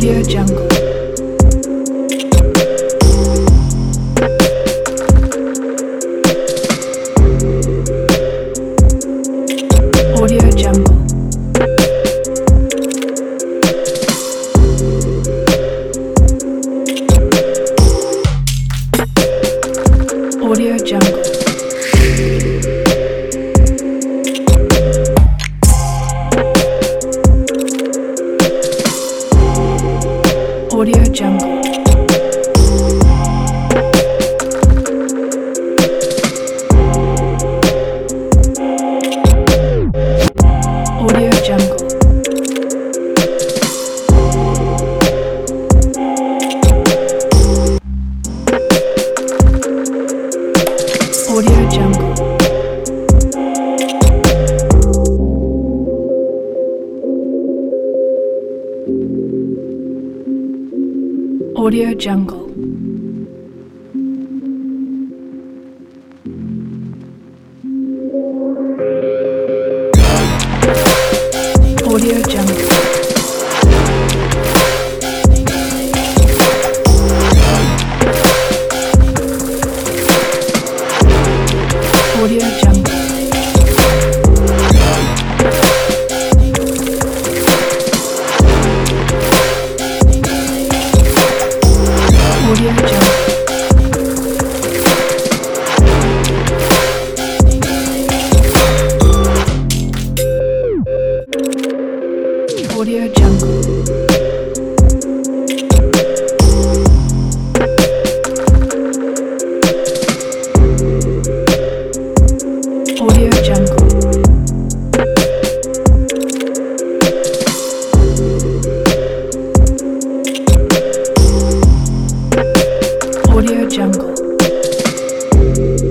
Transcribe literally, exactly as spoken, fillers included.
Audio Jungle. Audio Jungle. Audio Jungle. Audio Jungle. Audio Jungle. Audio Jungle. Audio Jungle. Audio Jungle. Audio Jungle. Audio Jungle. Audio Jungle. Audio Jungle. Audio Jungle.